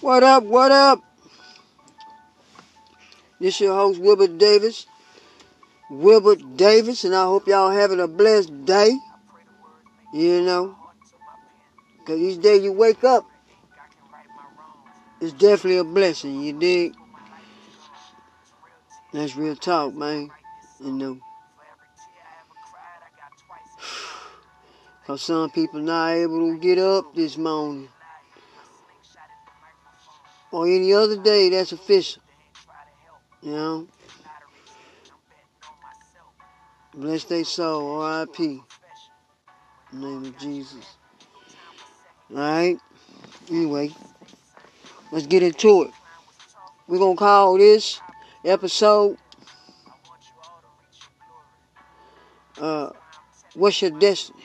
What up, what up? This your host, Wilbert Davis. Wilbert Davis, and I hope y'all having a blessed day. You know, because each day you wake up, it's definitely a blessing, you dig? That's real talk, man. You know. Because some people not able to get up this morning. Or any other day, that's official. You know? Bless their soul, R.I.P. In the name of Jesus. Alright? Anyway, let's get into it. We're going to call this episode, What's Your Destiny?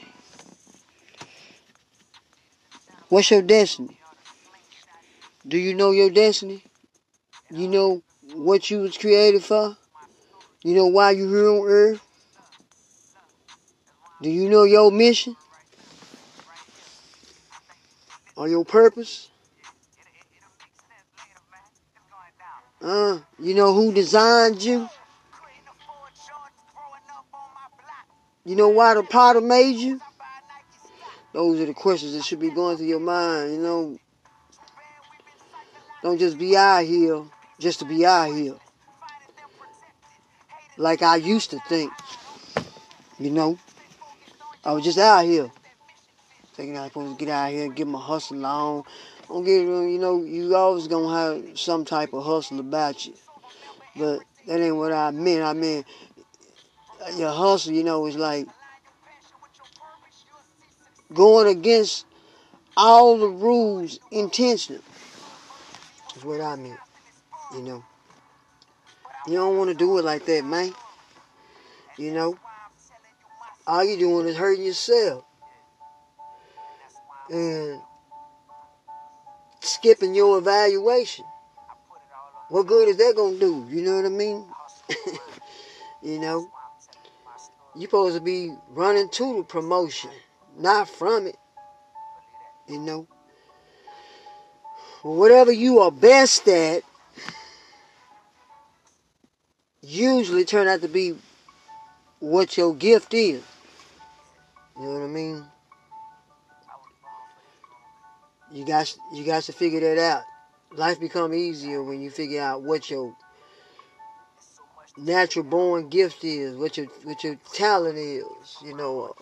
What's your destiny? Do you know your destiny? You know what you was created for? You know why you here on earth? Do you know your mission? Or your purpose? You know who designed you? You know why the potter made you? Those are the questions that should be going through your mind, you know. Don't just be out here just to be out here. Like I used to think, you know. I was just out here. Thinking I was supposed to get out here and get my hustle on. Don't get, you know, you always gonna have some type of hustle about you. But that ain't what I meant. I mean, your hustle, you know, is like going against all the rules intentionally. That's what I meant, you know. You don't want to do it like that, man. You know, all you doing is hurting yourself. And skipping your evaluation. What good is that gonna do? You know what I mean? You know, you supposed to be running to the promotion, not from it. You know, whatever you are best at, usually turn out to be what your gift is. You know what I mean? You got to figure that out. Life become easier when you figure out what your natural born gift is, what your talent is. You know,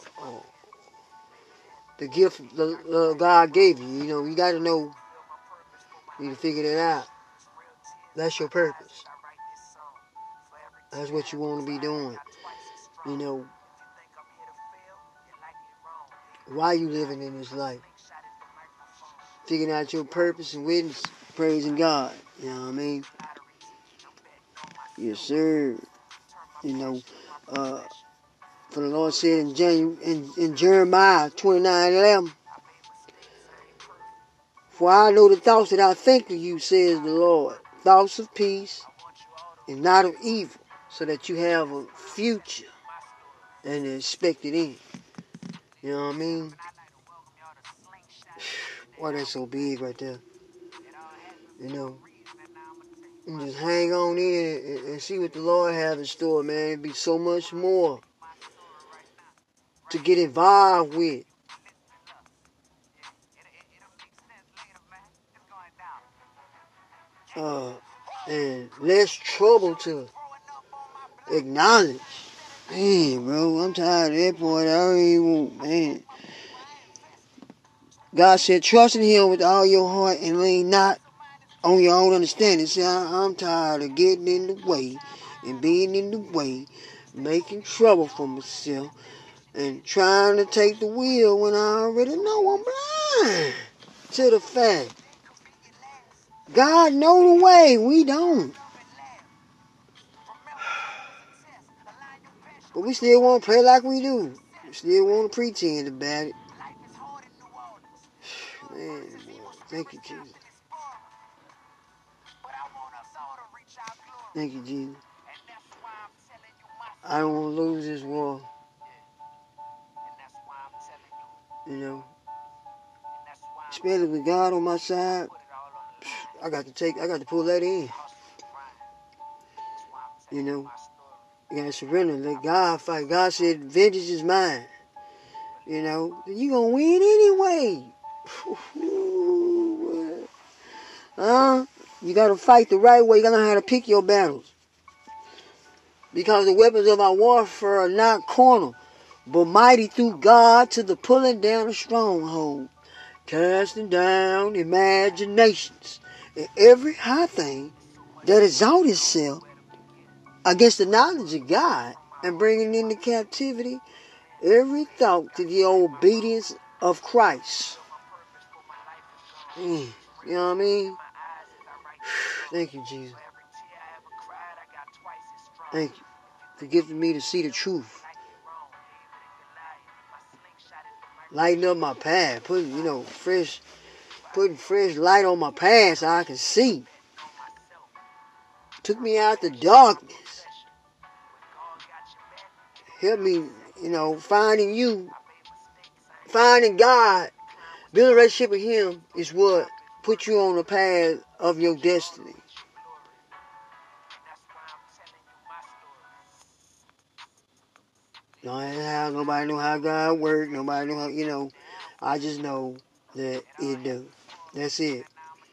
the gift God gave you. You know, you got to know. You need to figure that out. That's your purpose. That's what you want to be doing. You know, why you living in this life? Figuring out your purpose and witness, praising God. You know what I mean? Yes, sir. You know, for the Lord said in Jeremiah 29:11, for I know the thoughts that I think of you, says the Lord, thoughts of peace and not of evil, so that you have a future and an expected end. You know what I mean? Boy, that's so big right there. You know, and just hang on in and see what the Lord has in store, man. It'd be so much more to get involved with. And less trouble to acknowledge. Man, bro, I'm tired of that part. I don't even want, man. God said, trust in Him with all your heart and lean not on your own understanding. See, I'm tired of getting in the way and being in the way, making trouble for myself, and trying to take the wheel when I already know I'm blind to the fact. God know the way, we don't. But we still want to play like we do. We still want to pretend about it. Man, boy, thank you, Jesus. Thank you, Jesus. I don't want to lose this war. You know, especially with God on my side. I got to pull that in. You know, you gotta surrender, let God fight. God said, vengeance is mine. You know, you gonna win anyway. You gotta fight the right way. You gotta know how to pick your battles. Because the weapons of our warfare are not carnal, but mighty through God to the pulling down of stronghold, casting down imaginations, and every high thing that exalts itself against the knowledge of God, and bringing into captivity every thought to the obedience of Christ. You know what I mean? Thank you, Jesus. Thank you for giving me to see the truth. Lighten up my path, putting fresh light on my path so I can see. Took me out the darkness. Help me, finding you, finding God, building a relationship with Him is what puts you on the path of your destiny. Nobody know how God works. Nobody know how, I just know that it does. That's it.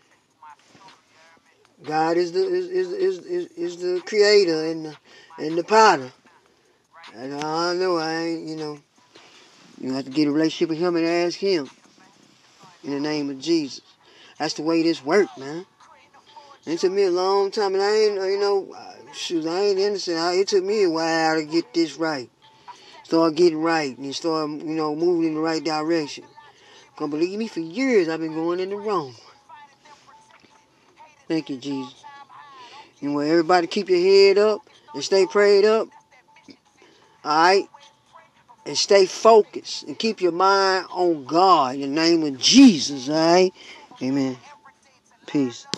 God is the creator and the potter. And I know you have to get a relationship with Him and ask Him in the name of Jesus. That's the way this works, man. It took me a long time, and I ain't innocent. It took me a while to get this right. Start getting right and start, moving in the right direction. Because believe me, for years I've been going in the wrong. Thank you, Jesus. Everybody keep your head up and stay prayed up. Alright? And stay focused and keep your mind on God in the name of Jesus. Alright? Amen. Peace.